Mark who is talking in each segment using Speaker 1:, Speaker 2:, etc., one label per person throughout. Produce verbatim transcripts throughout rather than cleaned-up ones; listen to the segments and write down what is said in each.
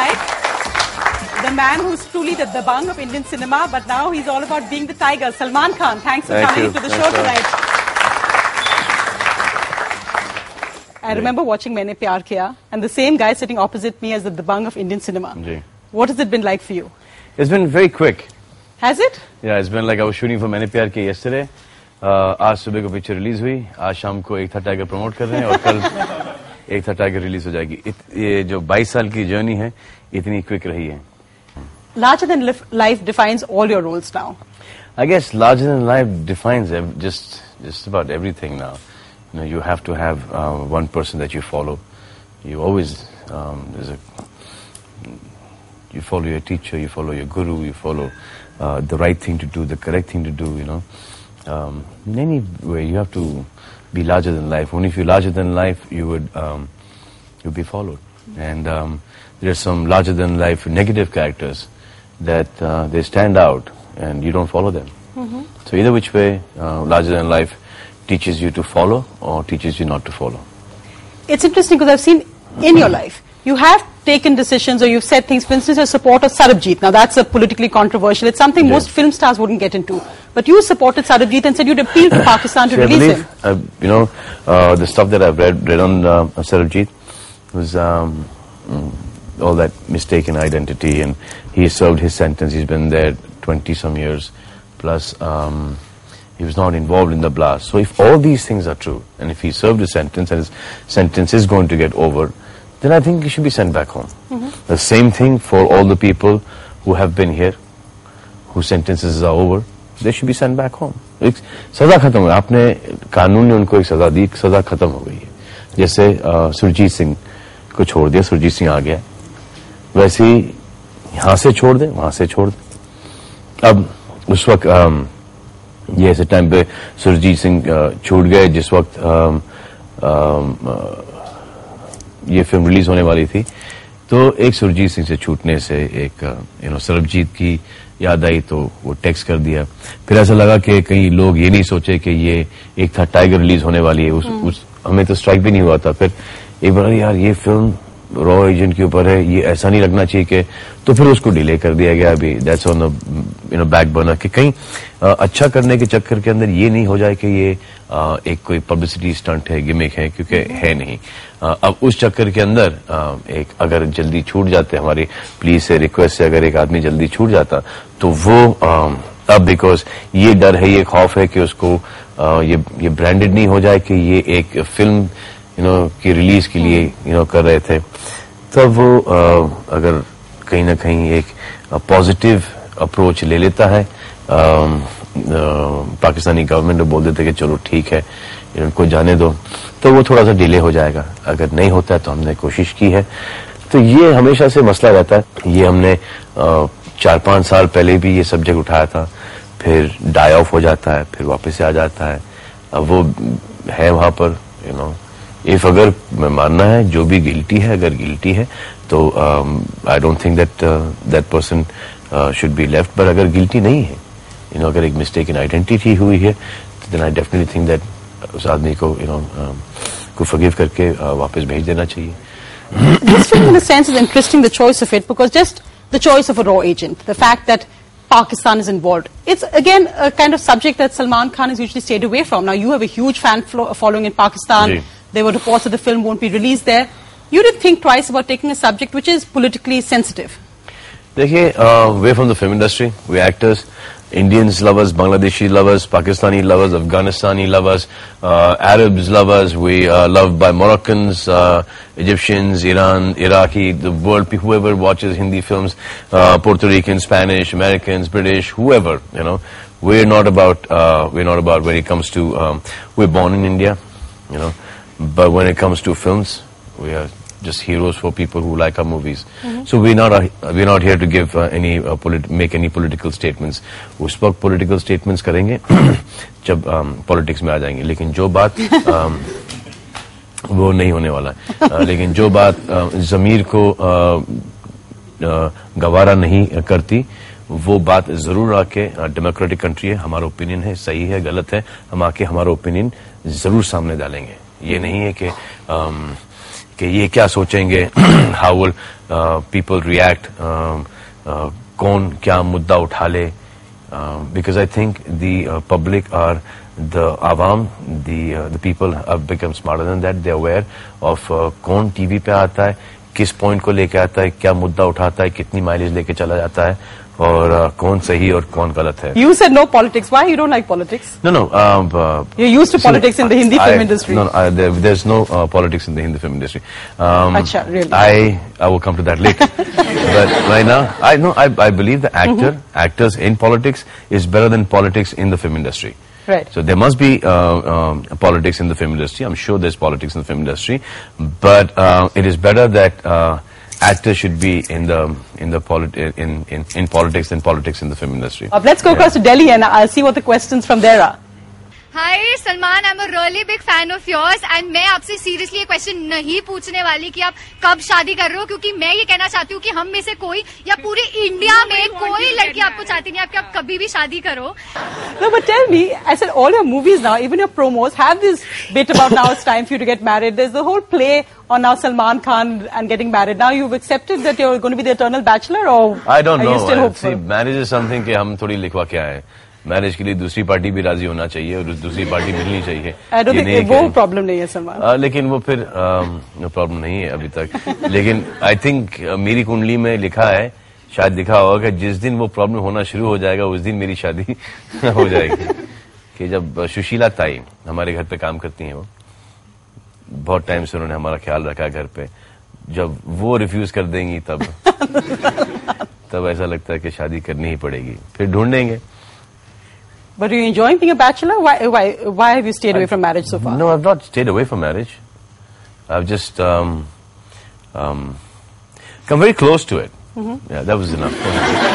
Speaker 1: tonight. The man who's truly the dabang of Indian cinema, but now he's all about being the tiger. Salman Khan, thanks for
Speaker 2: Thank
Speaker 1: coming
Speaker 2: you.
Speaker 1: to the
Speaker 2: Thanks
Speaker 1: show
Speaker 2: for
Speaker 1: tonight. I remember watching Maine Pyar Kiya, and the same guy sitting opposite me as the dabang of Indian cinema.
Speaker 2: Ji.
Speaker 1: What has it been like for you?
Speaker 2: It's been very quick.
Speaker 1: Has it?
Speaker 2: Yeah, it's been like I was shooting for Maine Pyar Kiya yesterday. Uh, आज सुबह को picture release हुई, आज शाम को एक था tiger promote कर रहे हैं और कल एक था टाइगर रिलीज हो जाएगी. इत, ये जो बाईस साल की जर्नी है इतनी क्विक रही है.
Speaker 1: Larger than life defines all your roles now.
Speaker 2: I guess larger than life defines ev- just just about everything now. You know, you have to have uh, one person that you follow. You always um, there's a you follow your teacher, you follow your guru, you follow uh, the right thing to do, the correct thing to do. You know. Um, in any way, you have to be larger than life. Only if you're larger than life, you would um, you'd be followed. And um, there are some larger than life negative characters that uh, they stand out, and you don't follow them.
Speaker 1: Mm-hmm.
Speaker 2: So either which way, uh, larger than life teaches you to follow or teaches you not to follow.
Speaker 1: It's interesting because I've seen in your life, you have taken decisions or you've said things, for instance, your support of Sarabjit. Now that's a politically controversial. It's something
Speaker 2: Yeah.
Speaker 1: most film stars wouldn't get into. But you supported Sarabjit and said you'd appeal to Pakistan to
Speaker 2: See, I
Speaker 1: release
Speaker 2: believe,
Speaker 1: him.
Speaker 2: uh, you know, uh, the stuff that I've read, read on uh, Sarabjit was um, mm, all that mistaken identity, and he served his sentence. He's been there twenty some years, plus um, he was not involved in the blast. So if all these things are true, and if he served his sentence and his sentence is going to get over, then I think he should be sent back home.
Speaker 1: Mm-hmm.
Speaker 2: The same thing for all the people who have been here, whose sentences are over. They should be sent back home. एक सजा खत्म हुई. आपने कानून ने उनको एक सजा दी, सजा खत्म हो गई है. जैसे सुरजीत सिंह को छोड़ दिया, सुरजीत सिंह आ गया, वैसे ही यहाँ से छोड़ दे, वहां से छोड़ दे. अब उस वक्त um, ये ऐसे टाइम पे सुरजीत सिंह uh, छूट गए जिस वक्त um, um, uh, ये फिल्म रिलीज होने वाली थी. तो एक सुरजीत सिंह से छूटने से एक यू नो सरबजीत की याद आई, तो वो टेक्स्ट कर दिया. फिर ऐसा लगा कि कहीं लोग ये नहीं सोचे कि ये एक था टाइगर रिलीज होने वाली है. उस, उस हमें तो स्ट्राइक भी नहीं हुआ था. फिर एक बार यार ये फिल्म रॉ एजेंट के ऊपर है, ये ऐसा नहीं लगना चाहिए कि, तो फिर उसको डिले कर दिया गया. अभी that's on the you know back burner कि कहीं आ, अच्छा करने के चक्कर के अंदर ये नहीं हो जाए कि ये आ, एक कोई पब्लिसिटी स्टंट है, गिमिक है, क्योंकि है नहीं. आ, अब उस चक्कर के अंदर आ, एक अगर जल्दी छूट जाते, हमारी प्लीज से रिक्वेस्ट से अगर एक आदमी जल्दी छूट जाता, तो वो आ, अब बिकॉज ये डर है, ये खौफ है कि उसको आ, ये ये ब्रांडेड नहीं हो जाए कि ये एक फिल्म यू नो की रिलीज के लिए यू नो कर रहे थे. तब वो आ, अगर कहीं ना कहीं एक पॉजिटिव अप्रोच ले लेता है, आ, आ, पाकिस्तानी गवर्नमेंट बोल देते कि चलो ठीक है इनको जाने दो, तो वो थोड़ा सा डिले हो जाएगा. अगर नहीं होता है तो हमने कोशिश की है. तो ये हमेशा से मसला रहता है. ये हमने आ, चार पांच साल पहले भी ये सब्जेक्ट उठाया था, फिर डाई ऑफ हो जाता है, फिर वापस से आ जाता है. अब वो है वहां पर यू नो इफ अगर मैं मानना है जो भी गिल्टी है, अगर गिल्टी है तो I don't think that that person should be left. But अगर गिल्टी नहीं है, यू नो अगर एक मिस्टेक इन आइडेंटिटी हुई है, तो then I definitely think that उस आदमी को यू नो को फॉरगिव करके uh, वापस भेज देना चाहिए.
Speaker 1: This film in a sense is interesting, the choice of it, because just the choice of a raw agent, the fact that Pakistan is involved, it's again a kind of subject that Salman Khan has usually stayed away from. Now you have a huge fan following in Pakistan.
Speaker 2: Ji.
Speaker 1: There were reports that the film won't be released there. You did think twice about taking a subject which is politically sensitive.
Speaker 2: देखिए, uh, we're from the film industry, we're actors. Indians love us, Bangladeshi love us, Pakistani love us, Afghanistani love us, uh, Arabs love us, we are loved by Moroccans, uh, Egyptians, Iran, Iraqi, the world, whoever watches Hindi films, uh, Puerto Rican, Spanish, Americans, British, whoever, you know, we're not about, uh, we're not about when it comes to, um, we're born in India, you know, but when it comes to films, we are just heroes for people who like our movies. Mm-hmm. So we're not uh, we're not here to give uh, any uh, polit- make any political statements. उस वक्त political statements करेंगे जब um, politics में आ जाएंगे. लेकिन जो बात um, वो नहीं होने वाला है. uh, लेकिन जो बात uh, ज़मीर को uh, uh, गवारा नहीं करती, वो बात जरूर आके, डेमोक्रेटिक कंट्री है, हमारा ओपिनियन है, सही है गलत है, हम आके हमारा ओपिनियन जरूर सामने डालेंगे. ये नहीं है कि um, कि ये क्या सोचेंगे, how will uh, people react, um, uh, कौन क्या मुद्दा उठा ले, uh, because I think the uh, public are the awam, the uh, the people have become smarter than that. They are aware of uh, कौन TV पे आता है, किस पॉइंट को लेके आता है, क्या मुद्दा उठाता है, कितनी माइलेज लेके चला जाता है, और uh, कौन सही और कौन गलत है.
Speaker 1: You said no politics. Why you don't like politics?
Speaker 2: No, no. Um, uh,
Speaker 1: You're used to
Speaker 2: see,
Speaker 1: politics in the Hindi
Speaker 2: I,
Speaker 1: film industry.
Speaker 2: No, no I, there, there's no uh, politics in the Hindi film industry. Um,
Speaker 1: Achha, really?
Speaker 2: I I will come to that later. But right now, I know I I believe the actor mm-hmm. actors in politics is better than politics in the film industry.
Speaker 1: Right.
Speaker 2: So there must be uh, um, politics in the film industry. I'm sure there's politics in the film industry, but uh, it is better that uh, actors should be in the in the politi- in, in in politics than politics in the film industry.
Speaker 1: Uh, let's go
Speaker 2: yeah.
Speaker 1: across to Delhi and I'll see what the questions from there are.
Speaker 3: Hi Salman, I'm a really big fan of yours and मैं आपसे seriously ये question नहीं पूछने वाली कि आप कब शादी कर रहे हो, क्योंकि मैं ये कहना चाहती हूँ कि हम में से कोई या पूरे इंडिया में कोई लड़की आपको चाहती नहीं है कि आप कभी भी शादी करो.
Speaker 1: No, but tell me, I said all your movies now, even your promos, have this bit about now it's time for you to get married. There's the whole play on now Salman Khan and getting married. Now you've accepted that you're going to be the eternal bachelor, or
Speaker 2: I don't
Speaker 1: are
Speaker 2: know.
Speaker 1: you still
Speaker 2: I,
Speaker 1: hopeful?
Speaker 2: see, marriage is something कि हम थोड़ी लिखवा क्या है. Marriage के लिए दूसरी party भी राजी होना चाहिए और दूसरी पार्टी मिलनी चाहिए.
Speaker 1: I don't think वो प्रॉब्लम नहीं है सलमान.
Speaker 2: uh, लेकिन वो फिर प्रॉब्लम uh, नहीं है अभी तक. लेकिन आई थिंक uh, मेरी कुंडली में लिखा है, शायद लिखा होगा कि जिस दिन वो प्रॉब्लम होना शुरू हो जाएगा उस दिन मेरी शादी हो जाएगी. कि जब सुशीला ताई हमारे घर पे काम करती हैं, वो बहुत टाइम से उन्होंने हमारा ख्याल रखा घर पे, जब वो रिफ्यूज कर देंगी तब तब ऐसा लगता है कि शादी करनी ही पड़ेगी. फिर ढूंढेंगे.
Speaker 1: But are you enjoying being a bachelor? Why, why, why have you stayed away from marriage so far?
Speaker 2: No, I've not stayed away from marriage. I've just um, um, come very close to it. Mm-hmm. Yeah, that was enough.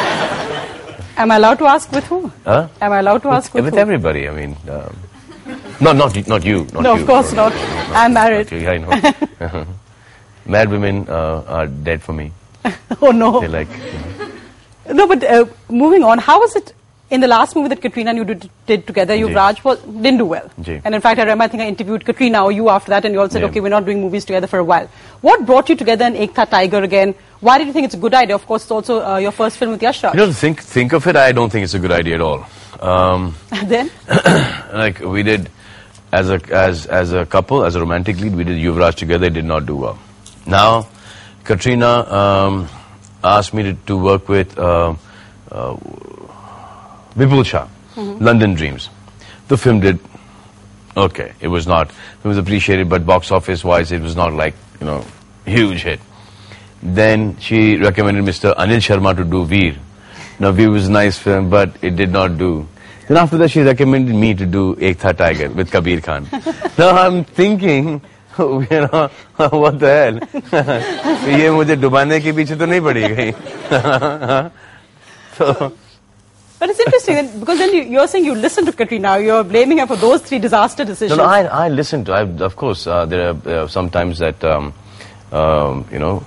Speaker 1: Am I allowed to ask with who?
Speaker 2: Huh?
Speaker 1: Am I allowed to ask with,
Speaker 2: with
Speaker 1: who?
Speaker 2: everybody? I mean, um, no, not not you. Not
Speaker 1: no,
Speaker 2: you,
Speaker 1: of course not.
Speaker 2: not. No,
Speaker 1: I'm married.
Speaker 2: Not you, I know. Mad women uh, are dead for me.
Speaker 1: Oh no.
Speaker 2: They like. You know.
Speaker 1: No, but uh, moving on, how was it? In the last movie that Katrina and you did, did together, Yuvraj was, didn't do well.
Speaker 2: Ji.
Speaker 1: And in fact, I remember, I think I interviewed Katrina or you after that, and you all said,
Speaker 2: Yeah.
Speaker 1: okay, we're not doing movies together for a while. What brought you together in Ek Tha Tiger again? Why did you think it's a good idea? Of course, it's also uh, your first film with Yash Raj.
Speaker 2: You know, think think of it. I don't think it's a good idea at all. Um,
Speaker 1: Then?
Speaker 2: like we did as a as as a couple, as a romantic lead, we did Yuvraj together. It did not do well. Now, Katrina um, asked me to, to work with uh, uh, Vipul Shah. Mm-hmm. London Dreams. The film did okay. It was not. It was appreciated, but box office wise, it was not like, you know, huge hit. Then she recommended Mister Anil Sharma to do Veer. Now Veer was a nice film, but it did not do. Then after that, she recommended me to do Ek Tha Tiger with Kabir Khan. Now I'm thinking, you know, what the hell? ये मुझे डुबाने के पीछे तो नहीं पड़ी गई. So.
Speaker 1: But it's interesting because then you, you're saying you listened to Katrina, you're blaming her for those three disaster decisions.
Speaker 2: No, no I, I listened to, I, of course, uh, there are uh, sometimes that, um, um, you know,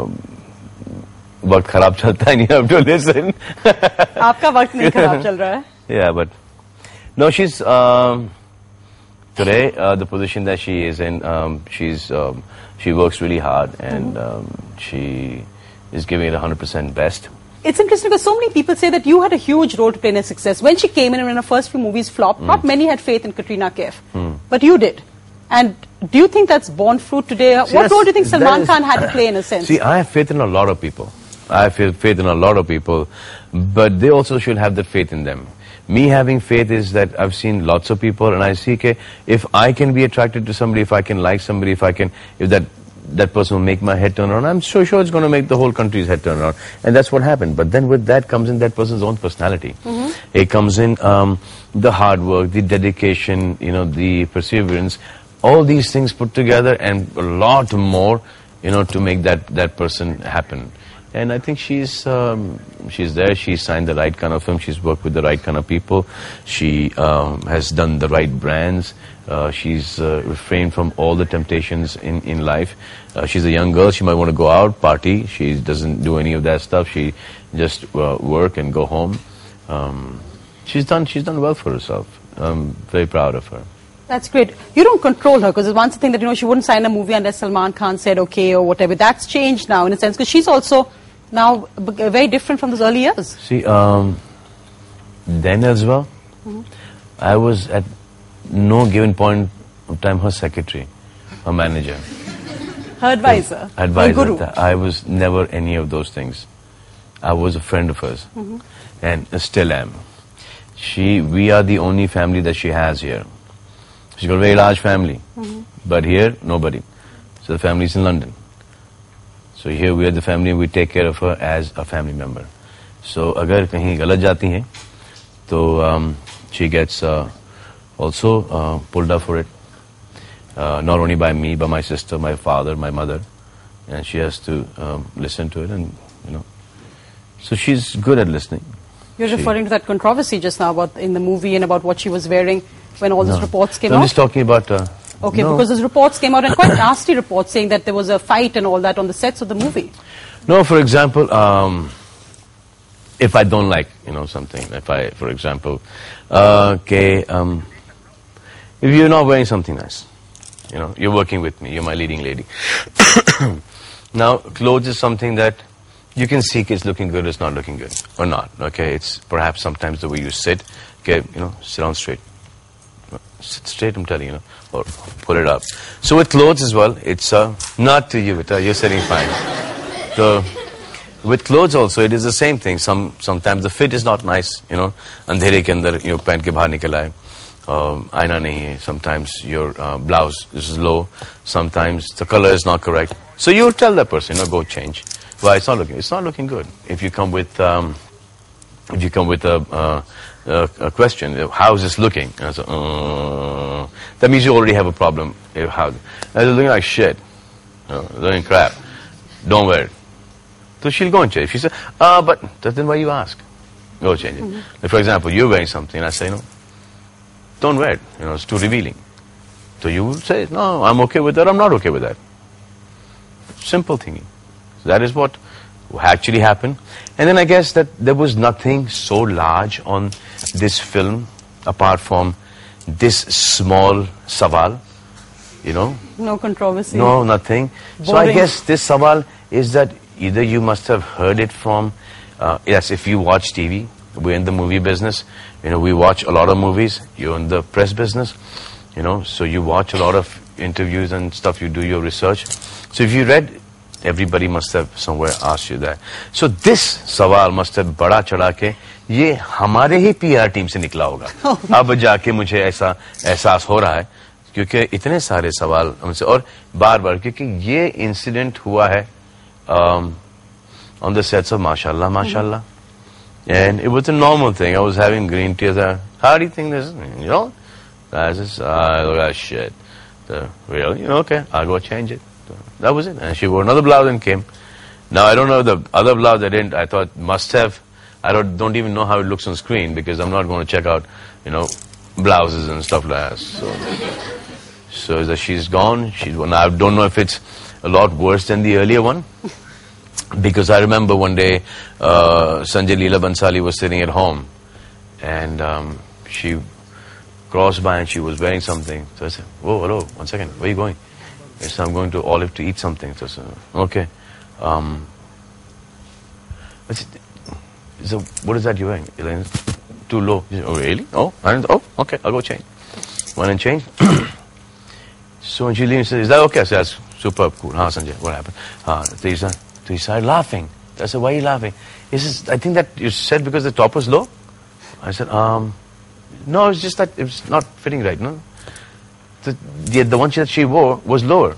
Speaker 2: वक्त खराब चलता है, you have to listen.
Speaker 1: आपका वक्त नहीं खराब चल रहा है.
Speaker 2: Yeah, but, no, she's, um, today, uh, the position that she is in, um, she's, um, she works really hard and mm-hmm. um, she is giving it one hundred percent best.
Speaker 1: It's interesting because so many people say that you had a huge role to play in her success. When she came in and when her first few movies flopped, mm. not many had faith in Katrina Kaif. Mm. But you did. And do you think that's borne fruit today?
Speaker 2: See,
Speaker 1: what role do you think Salman Khan had to play in a sense?
Speaker 2: See, I have faith in a lot of people. I have faith in a lot of people. But they also should have that faith in them. Me having faith is that I've seen lots of people and I see, okay, if I can be attracted to somebody, if I can like somebody, if I can, if that that person will make my head turn around, I'm so sure it's going to make the whole country's head turn around. And that's what happened. But then with that comes in that person's own personality. Mm-hmm. It comes in um, the hard work, the dedication, you know, the perseverance, all these things put together and a lot more, you know, to make that, that person happen. And I think she's um, she's there. She's signed the right kind of film. She's worked with the right kind of people. She um, has done the right brands. Uh, she's uh, refrained from all the temptations in, in life. Uh, she's a young girl. She might want to go out, party. She doesn't do any of that stuff. She just uh, work and go home. Um, she's done she's done well for herself. I'm very proud of her.
Speaker 1: That's great. You don't control her, because it's one thing that, you know, she wouldn't sign a movie unless Salman Khan said okay or whatever. That's changed now in a sense, because she's also now b- very different from those early years.
Speaker 2: See, um, then as well, mm-hmm. I was at no given point of time her secretary, her manager.
Speaker 1: Her advisor.
Speaker 2: Her advisor.
Speaker 1: Her guru.
Speaker 2: I was never any of those things. I was a friend of hers, mm-hmm. and still am. She, we are the only family that she has here. She's got a very large family, mm-hmm. but here, nobody. So the family's in London. So here we are the family, we take care of her as a family member. So agar kahin galat jati hai, to um, she gets uh, also uh, pulled up for it. Uh, not only by me, by my sister, my father, my mother. And she has to um, listen to it, and, you know. So she's good at listening.
Speaker 1: You're
Speaker 2: she,
Speaker 1: referring to that controversy just now about in the movie and about what she was wearing when all
Speaker 2: no.
Speaker 1: these reports came
Speaker 2: no,
Speaker 1: out?
Speaker 2: I'm just talking about... Uh,
Speaker 1: okay,
Speaker 2: no.
Speaker 1: because those reports came out, and quite nasty reports saying that there was a fight and all that on the sets of the movie.
Speaker 2: No, for example, um, if I don't like, you know, something, if I, for example, uh, okay, um, if you're not wearing something nice, you know, you're working with me, you're my leading lady. Now, clothes is something that you can see it's looking good, it's not looking good, or not, okay? It's perhaps sometimes the way you sit, okay, you know, sit down straight. Sit straight, I'm telling you, you know, or pull it up. So with clothes as well, it's uh, not to you, Vita, you're sitting fine. So, with clothes also, it is the same thing. Some Sometimes the fit is not nice, you know, andhere ke andar, you know, pant ke bahar nikal aaye. Um, aina nahi hai. Sometimes your uh, blouse is low. Sometimes the color is not correct. So you tell that person, you know, go change. Why it's not looking? It's not looking good. If you come with, um, if you come with a, uh, a, a question, how is this looking? And so, uh, that means you already have a problem. How? It's looking like shit. You know, looking crap. Don't wear it. So she'll go and change. She says, ah, uh, but then why you ask? Go change it. Mm-hmm. Like for example, you're wearing something, and I say, no, don't wear it. You know, it's too revealing. So you will say, no, I'm okay with that, I'm not okay with that. Simple thinking. So that is what actually happened. And then I guess that there was nothing so large on this film apart from this small sawal, you know.
Speaker 1: No controversy.
Speaker 2: No, nothing. Boring. So I guess this sawal is that either you must have heard it from, uh, yes, if you watch T V, we're in the movie business, you know, we watch a lot of movies, you're in the press business, you know, so you watch a lot of interviews and stuff, you do your research. So if you read, everybody must have somewhere asked you that. So this sawal must have bada chada ke, ye hamare hi P R team se nikla hoga. Ab jaake mujhe aisa ehsaas ho raha hai, kyunki itne sare sawal humse, aur baar baar, kyunki ye incident hua hai um, on the sets of Mashallah, Mashallah. Mm-hmm. And it was a normal thing. I was having green tears. I, how do you think this is? You know? I said, ah, look at that shit. So, really? You know, okay, I'll go change it. So, that was it. And she wore another blouse and came. Now, I don't know the other blouse I didn't, I thought must have. I don't, don't even know how it looks on screen because I'm not going to check out, you know, blouses and stuff like that. So, so that she's gone. She's gone. I don't know if it's a lot worse than the earlier one. Because I remember one day, uh, Sanjay Leela Bansali was sitting at home, and um, she crossed by and she was wearing something. So I said, "Whoa, hello, one second, where are you going?" I said, "I'm going to Olive to eat something." So I said, "Okay." Um, I said, so what is that you're wearing? Elaine, too low. She said, "Oh, really? Oh, I didn't, oh, okay, I'll go change." Went and changed. So when she leaves, she said, "Is that okay?" I said, "That's superb, cool." "Huh, Sanjay, what happened?" "Ah, uh, So he started laughing. I said, "Why are you laughing?" He says, "I think that you said because the top was low." I said, um, "No, it's just that it was not fitting right, no? The, the, the one that she wore was lower."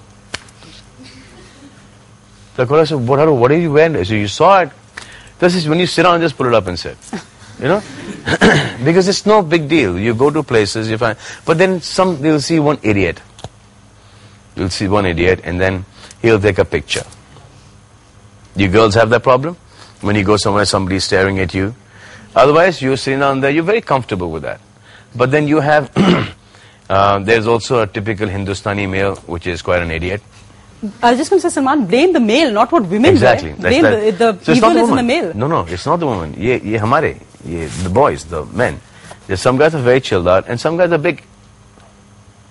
Speaker 2: So I said, what, what are you wearing? I said, "You saw it." This is when you sit down, just pull it up and sit. You know? Because it's no big deal. You go to places, you find... But then some, you'll see one idiot. You'll see one idiot, and then he'll take a picture. You girls have that problem? When you go somewhere, somebody's staring at you. Otherwise, you're sitting down there, you're very comfortable with that. But then you have, uh, there's also a typical Hindustani male, which is quite an idiot.
Speaker 1: I was just going to say, Salman, blame the male, not what women
Speaker 2: exactly.
Speaker 1: wear. Blame the, the
Speaker 2: so
Speaker 1: evil is in the male.
Speaker 2: No, no, it's not the woman. Ye, ye hamare, ye, the boys, the men. There's some guys are very chilled out, and some guys are big.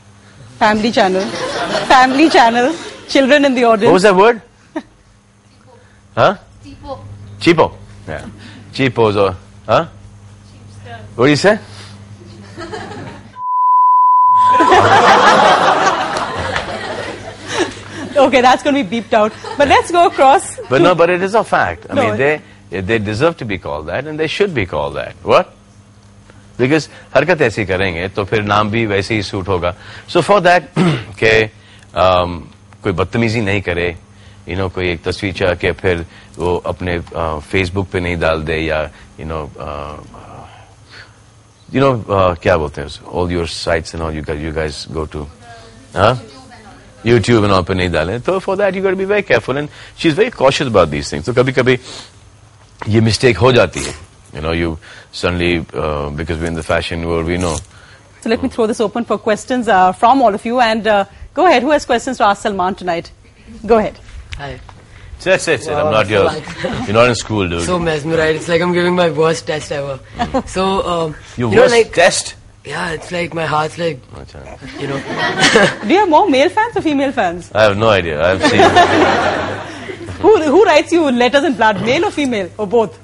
Speaker 1: Family channel. Family channel. Children in the audience.
Speaker 2: What was that word? Huh?
Speaker 3: Cheapo.
Speaker 2: Cheapo. Yeah. Cheapos or, huh? What do you say?
Speaker 1: Okay, that's going to be beeped out. But let's go across.
Speaker 2: But no, but it is a fact. I
Speaker 1: No,
Speaker 2: mean, they they deserve to be called that, and they should be called that. What? Because हरकत ऐसी करेंगे तो फिर नाम भी वैसे ही suit होगा. So for that के um, कोई बदतमीजी नहीं करे, you know, कोई एक तस्वीर चाह के फिर वो अपने फेसबुक पे नहीं डाल दे या you know uh, you know uh, क्या बोलते हैं all your sites and all you guys you guys go to, huh? YouTube and all पे नहीं डालें. So for that you got to be very careful, and she's very cautious about these things. So कभी कभी ये mistake हो जाती है. You know, you suddenly, uh, because we're in the fashion world, we know.
Speaker 1: So let me throw this open for questions uh, from all of you, and uh, go ahead. Who has questions to ask Salman tonight? Go ahead.
Speaker 4: Hi.
Speaker 2: Sit, sit, sit.
Speaker 4: Wow,
Speaker 2: I'm not
Speaker 4: so
Speaker 2: yours.
Speaker 4: like-
Speaker 2: You're not in school, dude.
Speaker 4: So mesmerized. It's like I'm giving my worst test ever. So, um,
Speaker 2: Your
Speaker 4: you know,
Speaker 2: worst
Speaker 4: like,
Speaker 2: test?
Speaker 4: yeah, it's like my heart's like,
Speaker 2: Achha.
Speaker 4: you know.
Speaker 1: Do you have more male fans or female fans?
Speaker 2: I have no idea. I've seen.
Speaker 1: Who who writes you letters in blood, male or female, or both?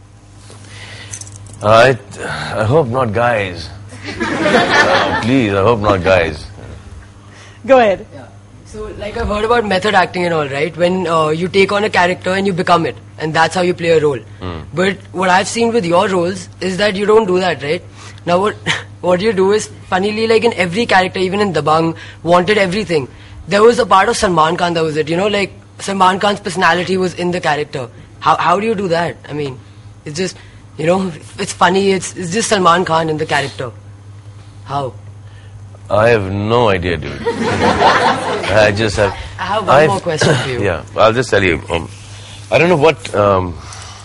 Speaker 2: I, I hope not guys. Uh, please, I hope not guys.
Speaker 1: Go ahead.
Speaker 4: Yeah. So, like I've heard about method acting and all, right? When uh, you take on a character and you become it, and that's how you play a role.
Speaker 2: Mm.
Speaker 4: But what I've seen with your roles is that you don't do that, right? Now, what what you do is, funnily, like in every character, even in Dabangg, Wanted, everything, there was a part of Salman Khan that was it. You know, like Salman Khan's personality was in the character. How how do you do that? I mean, it's just, you know, it's funny. It's it's just Salman Khan in the character. How?
Speaker 2: I have no idea, dude. I just have.
Speaker 4: I have one
Speaker 2: I've-
Speaker 4: more question for you.
Speaker 2: Yeah, I'll just tell you. Um, I don't know what. Um,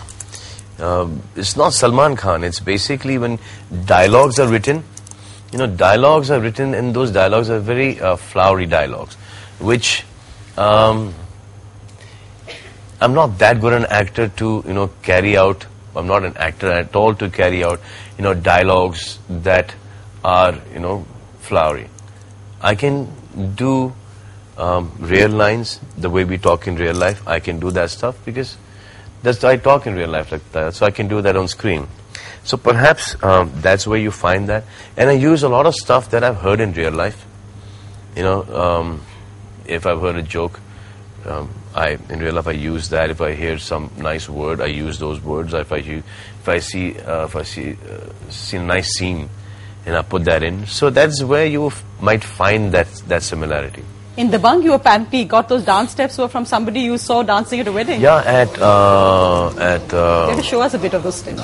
Speaker 2: um, it's not Salman Khan. It's basically when dialogues are written. You know, dialogues are written, and those dialogues are very uh, flowery dialogues, which um, I'm not that good an actor to, you know, carry out. I'm not an actor at all to carry out, you know, dialogues that are, you know, flowery. I can do um, real lines the way we talk in real life. I can do that stuff because that's I talk in real life like that. So I can do that on screen. So perhaps um, that's where you find that. And I use a lot of stuff that I've heard in real life. You know, um, if I've heard a joke, um, I in real life I use that. If I hear some nice word, I use those words. If I u- if I see uh, if I see uh, see a nice scene, and I put that in. So that's where you f- might find that that similarity.
Speaker 1: In Dabangg, you apparently got those dance steps were from somebody you saw dancing at a wedding.
Speaker 2: Yeah, at uh, at.
Speaker 1: You have
Speaker 2: Uh,
Speaker 1: to show us a bit of those steps.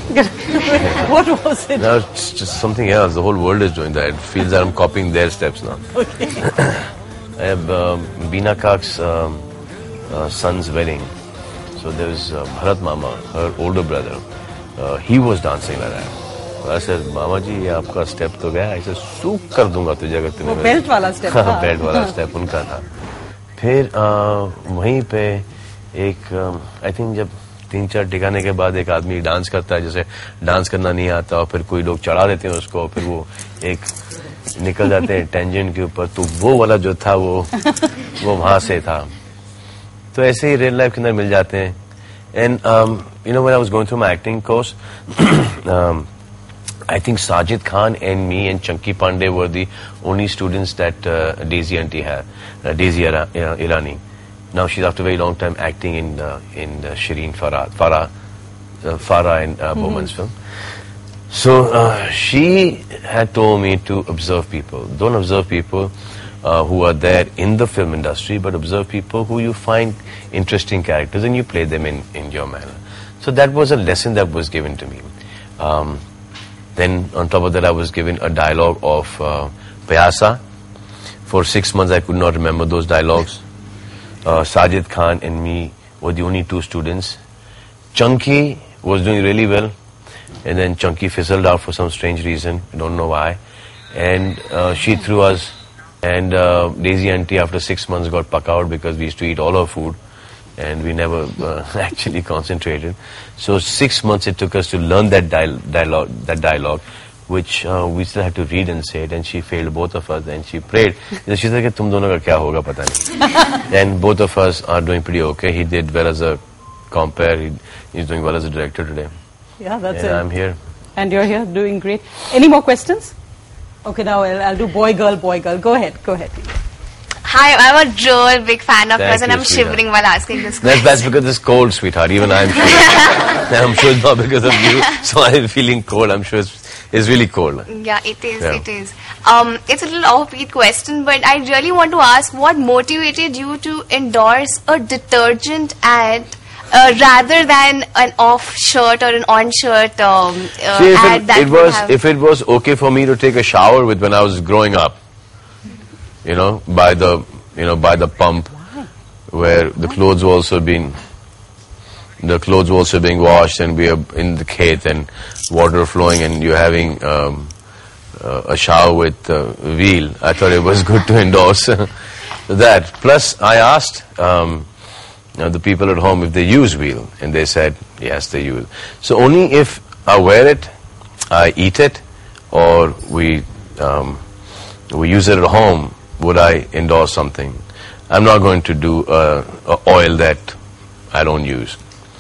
Speaker 1: What was it?
Speaker 2: no, it's just something else. The whole world is doing that. It feels that I'm copying their steps now.
Speaker 1: Okay.
Speaker 2: I have um, Beena Kak's um, uh, son's wedding. So there's uh, Bharat Mama, her older brother. Uh, he was dancing like that. I said, Mama ji, ये आपका step तो गया. I said, सूख कर दूंगा तुझे अगर तूने.
Speaker 1: वो belt वाला step था.
Speaker 2: बेल्ट वाला step उनका था. फिर uh, वहीं पे एक आई थिंक जब तीन चार टिकाने के बाद एक आदमी डांस करता है, जैसे डांस करना नहीं आता और फिर कोई लोग चढ़ा देते हैं उसको, फिर वो एक निकल जाते हैं टेंजेंट के ऊपर, तो वो वाला जो था वो वो वहां से था. तो ऐसे ही रियल लाइफ के अंदर मिल जाते हैं. And you know when I was going through my acting course, I think Sajid Khan and me and Chunky Pandey were the only students that uh, Daisy Auntie had, uh, Daisy Ira- uh, Irani. Now she's after a very long time acting in uh, in uh, Shireen Farah, Farah, uh, Farah and uh, Bowman's film. So uh, she had told me to observe people. Don't observe people uh, who are there in the film industry, but observe people who you find interesting characters and you play them in, in your manner. So that was a lesson that was given to me. Um, Then on top of that, I was given a dialogue of uh, Pyasa. For six months, I could not remember those dialogues. Uh, Sajid Khan and me were the only two students. Chunky was doing really well, and then Chunky fizzled out for some strange reason. I don't know why. And uh, she threw us. And uh, Daisy Auntie, after six months, got puck out because we used to eat all our food. And we never uh, actually concentrated. So six months it took us to learn that dial- dialogue. That dialogue, which uh, we still had to read and say it, and she failed both of us, and she prayed. She said, "Tum dono ka kya hoga, pata nahi." And both of us are doing pretty okay. He did well as a compere. He, he's doing well as a director today.
Speaker 1: Yeah, that's
Speaker 2: and
Speaker 1: it.
Speaker 2: I'm here.
Speaker 1: And you're here, doing great. Any more questions? Okay, now I'll, I'll do boy, girl, boy, girl. Go ahead, go ahead.
Speaker 5: Hi, I'm a real big fan of
Speaker 2: Thank
Speaker 5: yours, and
Speaker 2: you,
Speaker 5: I'm
Speaker 2: sweetheart.
Speaker 5: shivering while asking this
Speaker 2: That's,
Speaker 5: question.
Speaker 2: that's because it's cold, sweetheart. Even I'm sure. I'm sure it's not because of you. So I'm feeling cold. I'm sure it's, it's really cold.
Speaker 5: Yeah, it is,
Speaker 2: Yeah.
Speaker 5: it is. Um, it's a little offbeat question, but I really want to ask what motivated you to endorse a detergent ad uh, rather than an off shirt or an on shirt um, uh,
Speaker 2: See, if
Speaker 5: ad
Speaker 2: it,
Speaker 5: that
Speaker 2: it
Speaker 5: would
Speaker 2: was
Speaker 5: have...
Speaker 2: if it was okay for me to take a shower with when I was growing up, you know, by the you know by the pump, where the clothes were also being the clothes were also being washed, and we are in the khet and water flowing, and you're having um, uh, a shower with uh, wheel. I thought it was good to endorse that. Plus, I asked um, you know, the people at home if they use wheel, and they said yes, they use. So only if I wear it, I eat it, or we um, we use it at home, would I endorse something. I'm not going to do uh, a oil that I don't use.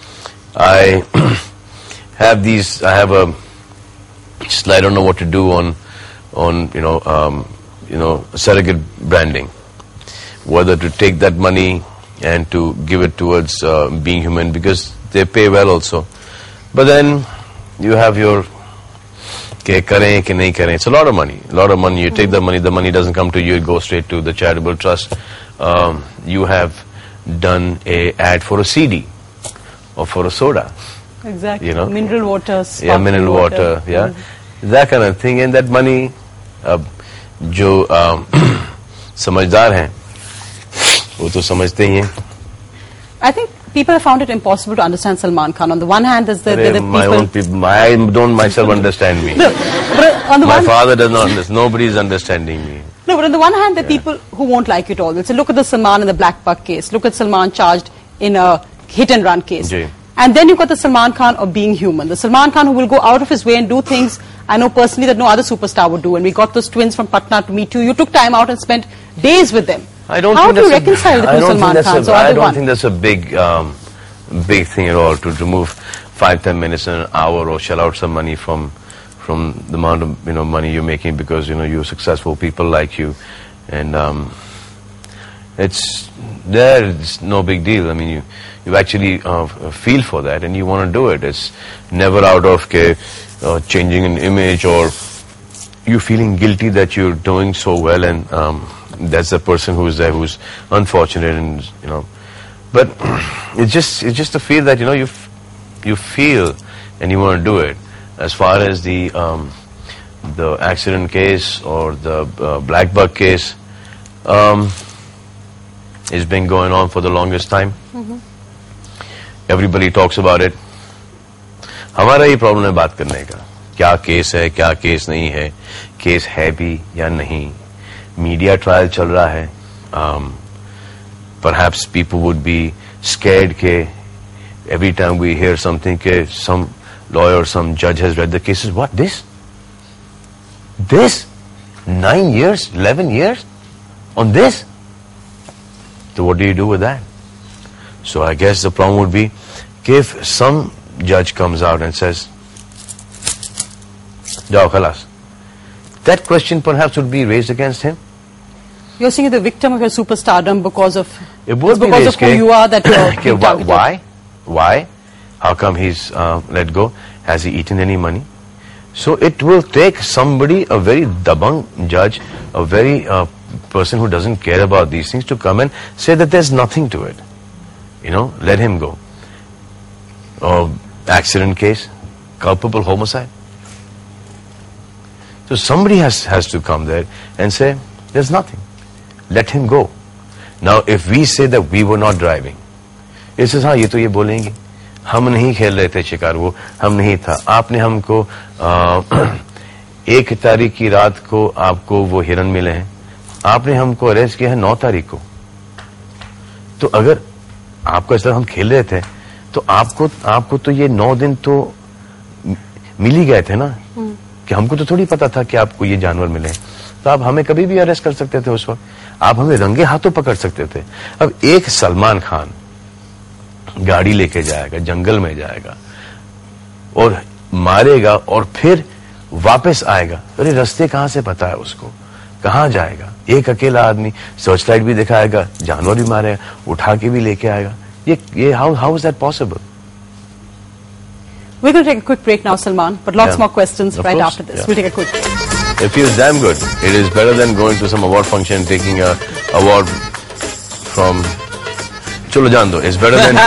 Speaker 2: I have these. I have a. Just, I don't know what to do on, on you know, um, you know, surrogate branding. Whether to take that money and to give it towards uh, being human, because they pay well also. But then you have your. Ke kare ke nahi kare. It's a lot of money. A lot of money. You take the money. The money doesn't come to you. It goes straight to the charitable trust. Um, you have done a ad for a C D or for a soda.
Speaker 1: Exactly.
Speaker 2: You know?
Speaker 1: Mineral water,
Speaker 2: Yeah,
Speaker 1: sparkling
Speaker 2: mineral water. Yeah,
Speaker 1: Mm.
Speaker 2: that kind of thing. And that money, uh, जो um, समझदार हैं, वो तो समझते ही हैं.
Speaker 1: I think people have found it impossible to understand Salman Khan. On the one hand, there's the, there are the people...
Speaker 2: My own people, I don't myself understand me.
Speaker 1: No, but on the
Speaker 2: My
Speaker 1: one...
Speaker 2: father does not understand. Nobody is understanding me.
Speaker 1: No, but on the one hand, there are people who won't like it all. They'll say, look at the Salman in the Black Buck case. Look at Salman charged in a hit-and-run case.
Speaker 2: Ji.
Speaker 1: And then you've got the Salman Khan of being human. The Salman Khan who will go out of his way and do things I know personally that no other superstar would do. And we got those twins from Patna to meet you. You took time out and spent days with them.
Speaker 2: I don't
Speaker 1: How
Speaker 2: think
Speaker 1: do you
Speaker 2: that's
Speaker 1: reconcile
Speaker 2: a,
Speaker 1: the
Speaker 2: I
Speaker 1: two
Speaker 2: don't
Speaker 1: Salman
Speaker 2: think that's
Speaker 1: Khans?
Speaker 2: a,
Speaker 1: Or
Speaker 2: I
Speaker 1: are they
Speaker 2: don't
Speaker 1: one?
Speaker 2: think that's a big, um, big thing at all to remove five, ten minutes in an hour or shell out some money from, from the amount of you know money you're making because you know you're successful people like you, and um, it's there. It's no big deal. I mean, you you actually uh, feel for that and you want to do it. It's never out of ke, uh, changing an image or you feeling guilty that you're doing so well and um, that's the person who's there who's unfortunate and you know. But it's just it's just a feel that you know you f you feel and you want to do it. As far as the um, the accident case or the uh, Black Buck case, um, it's been going on for the longest time.
Speaker 1: Mm-hmm.
Speaker 2: Everybody talks about it. हमारा ही problem है बात करने का. क्या case है, क्या case नहीं है, केस है भी या नहीं. मीडिया ट्रायल चल रहा है. Um, perhaps people would be scared ke every time we hear something ke some lawyer, some judge has read the cases. What, this? This? Nine years, eleven years on this? So what do you do with that? So I guess the problem would be if some judge comes out and says, Jao khalas. That question perhaps would be raised against him.
Speaker 1: You're saying you're the victim of your superstardom because of,
Speaker 2: It would be
Speaker 1: because
Speaker 2: raised
Speaker 1: of who
Speaker 2: ke-
Speaker 1: you are that you're
Speaker 2: ke
Speaker 1: being
Speaker 2: why,
Speaker 1: targeted.
Speaker 2: why? Why? How come he's uh, let go? Has he eaten any money? So it will take somebody, a very dabang judge, a very uh, person who doesn't care about these things to come and say that there's nothing to it. You know, let him go. Uh, accident case, culpable homicide. So somebody has, has to come there and say, there's nothing. Let him go. Now, if we say that we were not driving, it says, हाँ ये तो ये बोलेंगे, हम नहीं खेल रहे थे शिकार, वो हम नहीं था. आपने हमको आ, एक तारीख की रात को आपको वो हिरन मिले हैं, आपने हमको अरेस्ट किया है नौ तारीख को. तो अगर आपको इस तरह हम खेल रहे थे, तो आपको आपको तो ये नौ दिन तो मिल ही गए थे ना. कि हमको तो थोड़ी पता था कि आपको ये जानवर मिले, तो आप हमें कभी भी अरेस्ट कर सकते थे उस वक्त, आप हमें रंगे हाथों पकड़ सकते थे। अब एक सलमान खान गाड़ी लेके जाएगा, जंगल में जाएगा और मारेगा और फिर वापस आएगा, अरे रास्ते कहां से पता है उसको, कहां जाएगा? एक अकेला आदमी सर्च लाइट भी दिखाएगा, जानवर भी मारेगा, उठा के भी लेके आएगा, ये ये how how is that possible?
Speaker 1: We're going to take a quick break now, Salman, but lots
Speaker 2: Yeah.
Speaker 1: more questions
Speaker 2: Of
Speaker 1: right
Speaker 2: course,
Speaker 1: after this.
Speaker 2: yeah.
Speaker 1: We'll take a quick break.
Speaker 2: It feels damn good. It is better than going to some award function and taking a award from Cholo Jando. It's better than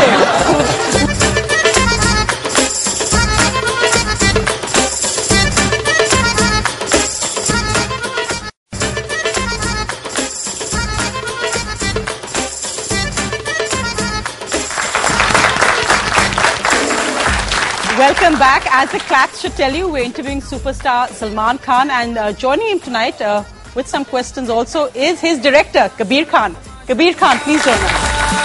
Speaker 1: Welcome back. As the claps should tell you, we're interviewing superstar Salman Khan, and uh, joining him tonight uh, with some questions also is his director, Kabir Khan. Kabir Khan, please join us.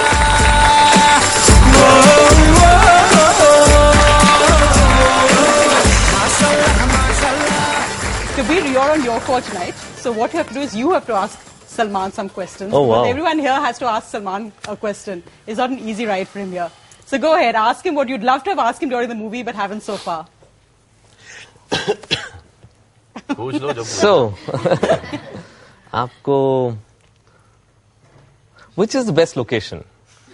Speaker 1: Kabir, you're on your call tonight. So what you have to do is you have to ask Salman some questions.
Speaker 6: Oh, wow.
Speaker 1: Because everyone here has to ask Salman a question. It's not an easy ride for him here. So go ahead, ask him what you'd love to have asked him during the movie but haven't so far.
Speaker 6: So, आपको which is the best location?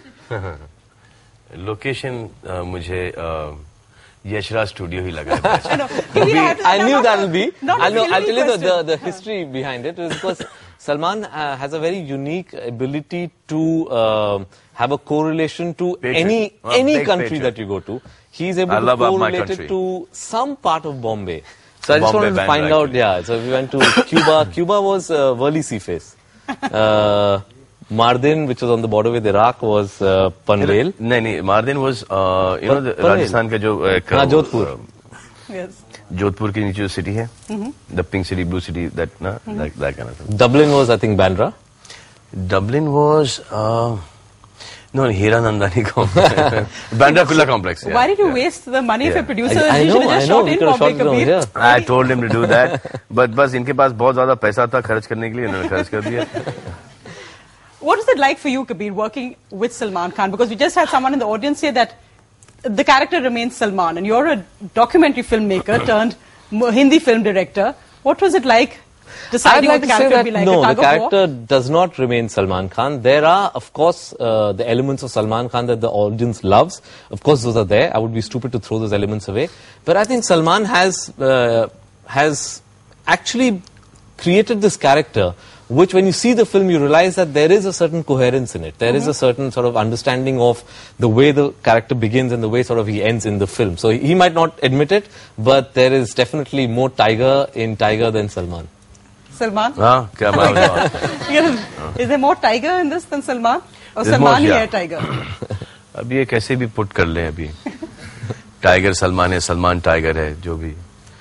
Speaker 2: Location uh, मुझे uh, Yashraj studio ही लगा है।
Speaker 1: I know. Kabir, I, have to,
Speaker 6: I
Speaker 1: no,
Speaker 6: knew
Speaker 1: not-
Speaker 6: that will be.
Speaker 1: not a
Speaker 6: I know. I'll
Speaker 1: filmy
Speaker 6: tell you the, the,
Speaker 1: question.
Speaker 6: the history behind it. Is because Salman uh, has a very unique ability to uh, have a correlation to
Speaker 2: Patriot.
Speaker 6: any
Speaker 2: Oh,
Speaker 6: any
Speaker 2: big
Speaker 6: country
Speaker 2: patriot.
Speaker 6: that you go to. He is able
Speaker 2: I
Speaker 6: to
Speaker 2: love up my
Speaker 6: correlate
Speaker 2: country.
Speaker 6: it to some part of Bombay. So I just
Speaker 2: Bombay
Speaker 6: wanted to
Speaker 2: Bandra,
Speaker 6: find out.
Speaker 2: actually.
Speaker 6: Yeah. So we went to Cuba. Cuba was uh, Worli Sea Face. Uh, Mardin, which was on the border with Iraq, was uh, Panvel.
Speaker 2: नहीं नहीं, मार्दिन was uh, you know the
Speaker 6: Panvel.
Speaker 2: Rajasthan का जो एक
Speaker 6: हाँ, Jodhpur.
Speaker 1: Yes.
Speaker 2: Jodhpur के नीचे जो city है, the pink city, blue city, that ना that, that kind of thing.
Speaker 6: Dublin was, I think, Bandra.
Speaker 2: Dublin was uh, no Hiranandani complex, Bandra Kulla complex. Yeah,
Speaker 1: Why did you
Speaker 2: yeah.
Speaker 1: waste the money
Speaker 2: Yeah.
Speaker 1: of your producer?
Speaker 6: I- I
Speaker 1: You should
Speaker 6: know,
Speaker 1: have just
Speaker 6: I know.
Speaker 1: shot
Speaker 6: We
Speaker 1: in
Speaker 6: could have
Speaker 1: Bombay,
Speaker 6: shot it over
Speaker 1: Kabir.
Speaker 6: here.
Speaker 2: I told him to do that, but बस इनके पास बहुत ज्यादा पैसा था खर्च करने के लिए, इन्होंने खर्च कर दिया.
Speaker 1: What is it like for you, Kabir, working with Salman Khan? Because we just had someone in the audience say that the character remains Salman, and you're a documentary filmmaker turned m- Hindi film director. What was it like
Speaker 6: I'd
Speaker 1: deciding
Speaker 6: like
Speaker 1: what the
Speaker 6: to say
Speaker 1: character would
Speaker 6: that
Speaker 1: be like?
Speaker 6: no,
Speaker 1: a
Speaker 6: the
Speaker 1: tug of war?
Speaker 6: character does not remain Salman Khan. There are, of course, uh, the elements of Salman Khan that the audience loves. Of course, those are there. I would be stupid to throw those elements away. But I think Salman has uh, has actually created this character, which when you see the film, you realize that there is a certain coherence in it. There is a certain sort of understanding of the way the character begins and the way sort of he ends in the film. So he might not admit it, but there is definitely more Tiger in Tiger than Salman.
Speaker 1: Salman?
Speaker 2: हाँ क्या बात है.
Speaker 1: Yeah. Is there more tiger in this than Salman? Or
Speaker 2: There's
Speaker 1: Salman
Speaker 2: more,
Speaker 1: he
Speaker 2: yeah.
Speaker 1: है tiger?
Speaker 2: अब ये कैसे भी put कर लें अभी. टाइगर सलमान है, सलमान टाइगर है, जो भी.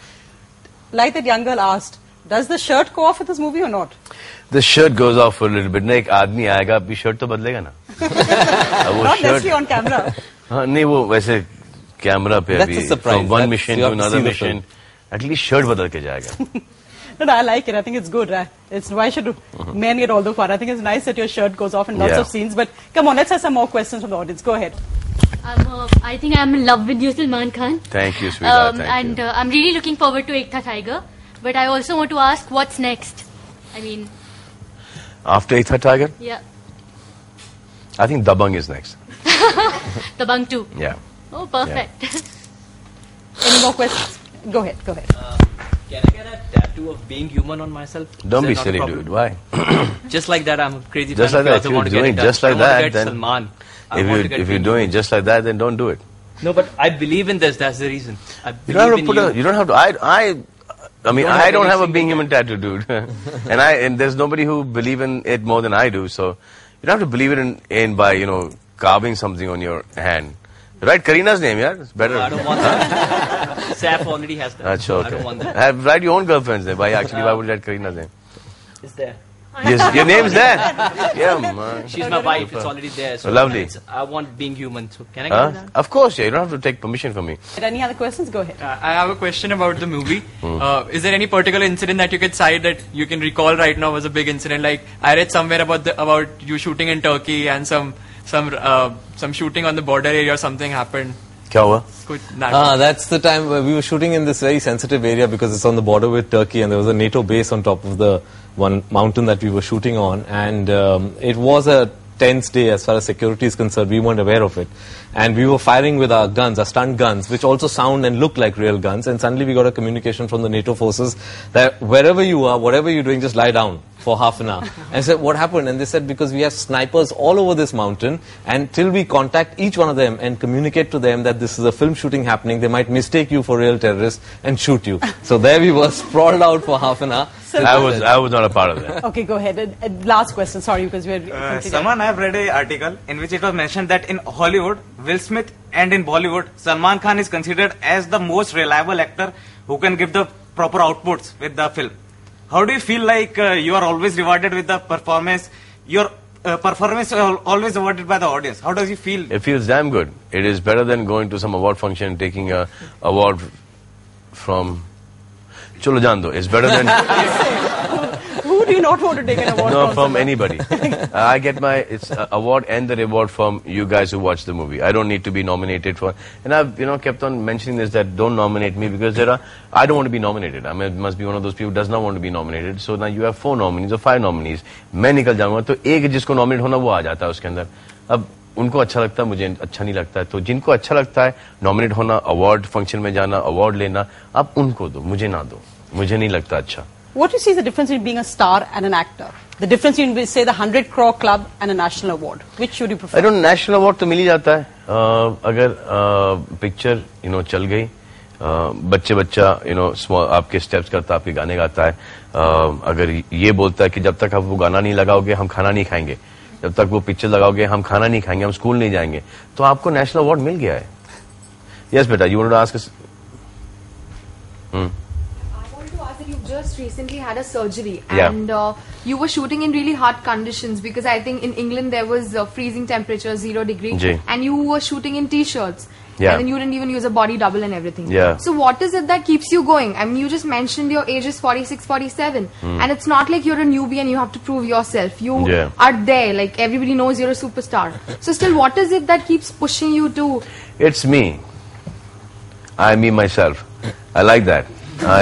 Speaker 1: Like that young girl asked, does the shirt go off with this movie or not?
Speaker 2: The shirt goes off for a little bit. ना एक आदमी आएगा, अभी शर्ट तो बदलेगा ना. अब वो
Speaker 1: Not
Speaker 2: shirt-
Speaker 1: necessarily on camera.
Speaker 2: हाँ नहीं वो वैसे कैमरा पे
Speaker 6: That's
Speaker 2: अभी
Speaker 6: a surprise.
Speaker 2: from one
Speaker 6: That's-
Speaker 2: mission
Speaker 6: you
Speaker 2: to
Speaker 6: have to
Speaker 2: another
Speaker 6: see the
Speaker 2: mission, at least shirt बदल के जाएगा.
Speaker 1: No, no, I like it. I think it's good. Right? It's why should men get all the fun? I think it's nice that your shirt goes off in lots
Speaker 2: Yeah.
Speaker 1: of scenes. But come on, let's have some more questions from the audience. Go ahead.
Speaker 7: I'm, uh, I think I'm in love with you, Salman Khan.
Speaker 2: Thank you, sweetheart.
Speaker 7: Um,
Speaker 2: Thank
Speaker 7: and
Speaker 2: you.
Speaker 7: Uh, I'm really looking forward to Ekta Tiger. But I also want to ask, what's next? I mean,
Speaker 2: After Ekta Tiger,
Speaker 7: yeah,
Speaker 2: I think Dabang is next.
Speaker 7: the Bang two.
Speaker 2: Yeah.
Speaker 7: Oh, perfect.
Speaker 1: Any more questions? Go ahead. Go ahead.
Speaker 8: Can I get a tattoo of being human on myself?
Speaker 2: Don't
Speaker 8: Is
Speaker 2: be
Speaker 8: that not a
Speaker 2: silly,
Speaker 8: problem?
Speaker 2: dude. Why?
Speaker 8: Just like that, I'm a crazy
Speaker 2: Just
Speaker 8: fan
Speaker 2: like
Speaker 8: of
Speaker 2: that,
Speaker 8: yours. I want
Speaker 2: if
Speaker 8: to
Speaker 2: you're
Speaker 8: get
Speaker 2: doing
Speaker 8: in touch.
Speaker 2: just like
Speaker 8: I want
Speaker 2: that,
Speaker 8: to get
Speaker 2: then
Speaker 8: Salman. I
Speaker 2: If
Speaker 8: want
Speaker 2: you
Speaker 8: to get
Speaker 2: if you're
Speaker 8: being
Speaker 2: doing
Speaker 8: human.
Speaker 2: just like that, then don't do it.
Speaker 8: No, but I believe in this. That's the reason. I
Speaker 2: You
Speaker 8: believe
Speaker 2: don't have to
Speaker 8: in
Speaker 2: put
Speaker 8: you.
Speaker 2: a. You don't have to. I I. I mean,
Speaker 8: Don't
Speaker 2: I
Speaker 8: have
Speaker 2: don't
Speaker 8: any
Speaker 2: have a
Speaker 8: single
Speaker 2: being human tattoo, dude. and I and there's nobody who believe in it more than I do. So you don't have to believe it in, in by you know carving something on your hand. Write Karina's name, yeah. It's better.
Speaker 8: No, I don't want that. Saf already has that.
Speaker 2: Achha,
Speaker 8: I
Speaker 2: okay.
Speaker 8: don't want that.
Speaker 2: Have write your own girlfriend's name. Why actually? Why would you write Karina's name?
Speaker 8: It's there.
Speaker 2: Yes, your name's there. Yeah, man.
Speaker 8: She's my wife. It's already there. So
Speaker 2: Lovely.
Speaker 8: it's- I want being human. So can I get
Speaker 2: Huh?
Speaker 8: that?
Speaker 2: Of course, yeah. You don't have to take permission from me.
Speaker 1: Any other questions? Go ahead.
Speaker 9: Uh, I have a question about the movie. Uh, is there any particular incident that you could cite that you can recall right now was a big incident? Like I read somewhere about the about you shooting in Turkey and some some uh, some shooting on the border area or something happened.
Speaker 2: क्या हुआ?
Speaker 9: Could that
Speaker 6: Ah, that's the time where we were shooting in this very sensitive area because it's on the border with Turkey, and there was a NATO base on top of the one mountain that we were shooting on, and um, it was a tense day as far as security is concerned. We weren't aware of it, and we were firing with our guns, our stunt guns, which also sound and look like real guns, and suddenly we got a communication from the NATO forces that wherever you are, whatever you're doing, just lie down for half an hour. And I said, what happened? And they said, because we have snipers all over this mountain, and till we contact each one of them and communicate to them that this is a film shooting happening, they might mistake you for real terrorists and shoot you. So there we were, sprawled out for half an hour.
Speaker 2: I was I was not a part of that.
Speaker 1: Okay, go ahead. And, and last question. Sorry, because we're.
Speaker 10: Uh, someone I have read a article in which it was mentioned that in Hollywood, Will Smith, and in Bollywood, Salman Khan is considered as the most reliable actor who can give the proper outputs with the film. How do you feel like uh, you are always rewarded with the performance? Your uh, performance is al- always awarded by the audience. How does you feel?
Speaker 2: It feels damn good. It is better than going to some award function and taking a award from Cholo Jando. It's better than
Speaker 1: Who do you not want to take an award
Speaker 2: no
Speaker 1: from?
Speaker 2: from anybody. uh, I get my it's uh, award and the reward from you guys who watch the movie. I don't need to be nominated for. And I've you know kept on mentioning this that don't nominate me because there are I don't want to be nominated. I mean, must be one of those people who does not want to be nominated. So now you have four nominees or five nominees. मैं निकल जाऊंगा तो एक जिसको nominate होना वो आ जाता है उसके अंदर. अब उनको अच्छा लगता है मुझे अच्छा नहीं लगता है तो जिनको अच्छा लगता है nominate होना अवार्ड फंक्शन में जाना अवार्ड लेना आप उनको दो मुझे ना दो मुझे नहीं लगता अच्छा.
Speaker 1: What do you see is the difference between being a star and an actor? The difference between, say, the hundred crore club and a national award. Which would you prefer?
Speaker 2: I don't national award तो मिल ही जाता है. uh, अगर picture you know चल गई uh, बच्चे बच्चा you know आपके steps करता आपके गाने गाता है. uh, अगर ये बोलता है कि जब तक आप वो गाना नहीं लगाओगे हम खाना नहीं खाएंगे जब तक वो पिक्चर लगाओगे हम खाना नहीं खाएंगे हम स्कूल नहीं जाएंगे तो आपको नेशनल अवार्ड मिल गया है. यस बेटा you want to ask us.
Speaker 11: You've just recently had a surgery
Speaker 2: Yeah.
Speaker 11: and uh, you were shooting in really hot conditions because I think in England there was uh, freezing temperature, zero degree,
Speaker 2: Ji.
Speaker 11: and you were shooting in t-shirts.
Speaker 2: Yeah.
Speaker 11: And then you didn't even use a body double and everything.
Speaker 2: Yeah.
Speaker 11: So what is it that keeps you going? I mean, you just mentioned your age is forty-six, forty-seven.
Speaker 2: Hmm.
Speaker 11: And it's not like you're a newbie and you have to prove yourself. You
Speaker 2: Yeah.
Speaker 11: are there, like everybody knows you're a superstar. So still, what is it that keeps pushing you to...
Speaker 2: It's me. I me myself. I like that. I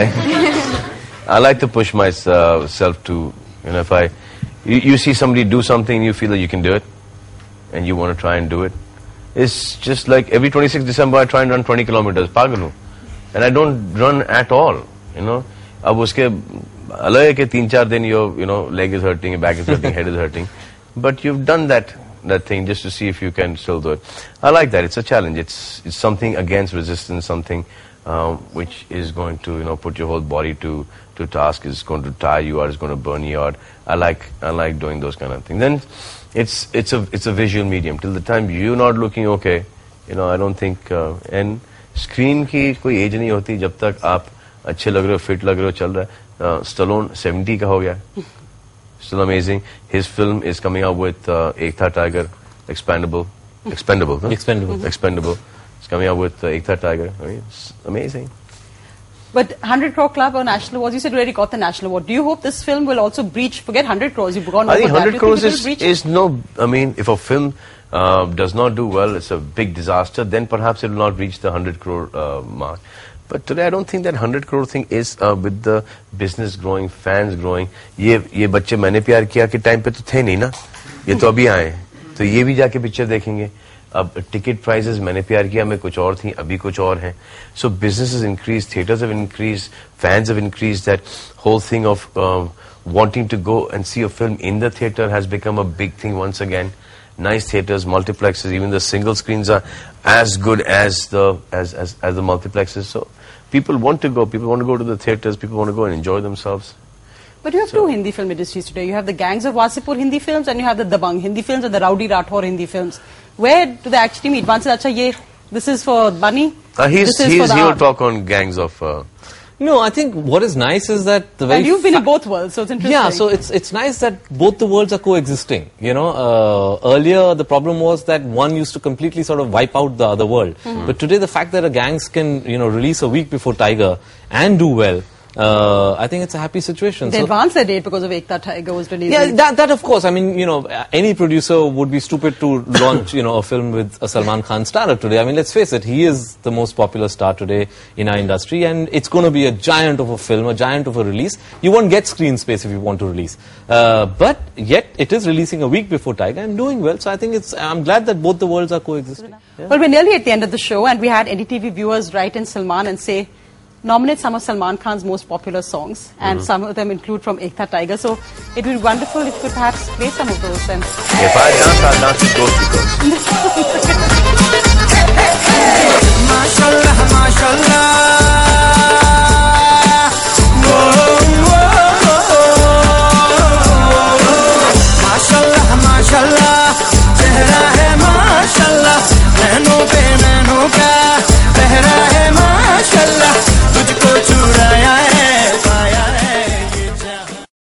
Speaker 2: I like to push myself to, you know, if I, you, you see somebody do something, you feel that you can do it, and you want to try and do it. It's just like every twenty-sixth December I try and run twenty kilometers, pagal hu. And I don't run at all, you know. Ab uske alag hai ki teen char din your, you know, leg is hurting, your back is hurting, head is hurting. But you've done that, that thing just to see if you can still do it. I like that. It's a challenge. It's, it's something against resistance, something um, which is going to, you know, put your whole body to, to task, is going to tire you out, is going to burn you out. I like, I like doing those kind of things. Then it's, it's a, it's a visual medium. Till the time you're not looking okay, you know, I don't think, uh, and screen की कोई age नहीं होती जब तक आप अच्छे लग रहे हो, fit लग रहे हो, चल रहा है. Stallone seventy का हो गया. Still amazing. His film is coming out with uh, Ekta Tiger, Expendable, Expendable, huh?
Speaker 6: Expendable.
Speaker 2: Expendable. It's coming out with uh, Ekta Tiger. I mean, it's amazing.
Speaker 1: But one hundred crore club or national awards, you said you already got the national award. Do you hope this film will also breach, forget one hundred crores, you've gone
Speaker 2: I
Speaker 1: over
Speaker 2: think
Speaker 1: that.
Speaker 2: one hundred
Speaker 1: Do you
Speaker 2: crores
Speaker 1: think it
Speaker 2: is,
Speaker 1: will breach?
Speaker 2: is no, I mean, if a film uh, does not do well, it's a big disaster, then perhaps it will not reach the one hundred crore uh, mark. But today I don't think that one hundred crore thing is uh, with the business growing, fans growing. ये ये बच्चे मैंने प्यार किया के time पे तो थे नहीं ना, ये तो अभी आए, तो ये भी जाके पिक्चर देखेंगे. अब टिकट प्राइसेस मैंने प्यार किया में कुछ और थी, अभी कुछ और हैं. So businesses increased, theaters have increased, fans have increased. That whole thing of um, wanting to go and see a film in the theater has become a big thing once again. Nice theaters, multiplexes, even the single screens are as good as the as as, as the multiplexes. So people want to go. People want to go to the theaters. People want to go and enjoy themselves.
Speaker 1: But you have two Hindi film industries today. You have the Gangs of Wasipur Hindi films and you have the Dabang Hindi films and the Rowdy Rathore Hindi films. Where do they actually meet? One says, "Acha, ye, this is for Bunny.
Speaker 2: Uh, he's
Speaker 1: this is
Speaker 2: he's
Speaker 1: for the
Speaker 2: he will
Speaker 1: art."
Speaker 2: talk on Gangs of uh,
Speaker 6: No, I think what is nice is that the very
Speaker 1: and you've been in both worlds, so it's interesting.
Speaker 6: Yeah, so it's it's nice that both the worlds are coexisting. You know, uh, earlier the problem was that one used to completely sort of wipe out the other world. Mm-hmm. But today the fact that a gangs can, you know, release a week before Tiger and do well, Uh, I think it's a happy situation.
Speaker 1: They
Speaker 6: so
Speaker 1: advanced their date because of Ekta Tiger was released.
Speaker 6: Yeah, that, that of course. I mean, you know, any producer would be stupid to launch, you know, a film with a Salman Khan starrer today. I mean, let's face it, he is the most popular star today in our industry, and it's going to be a giant of a film, a giant of a release. You won't get screen space if you want to release. Uh, but yet, it is releasing a week before Tiger and doing well. So I think it's, I'm glad that both the worlds are coexisting. Yeah.
Speaker 1: Well, we're nearly at the end of the show, and we had N D T V viewers write in Salman and say, nominate some of Salman Khan's most popular songs, and mm-hmm. some of them include from Ekta Tiger. So it would be wonderful if you could perhaps play some of those. And
Speaker 2: if I dance, I'll dance with those people.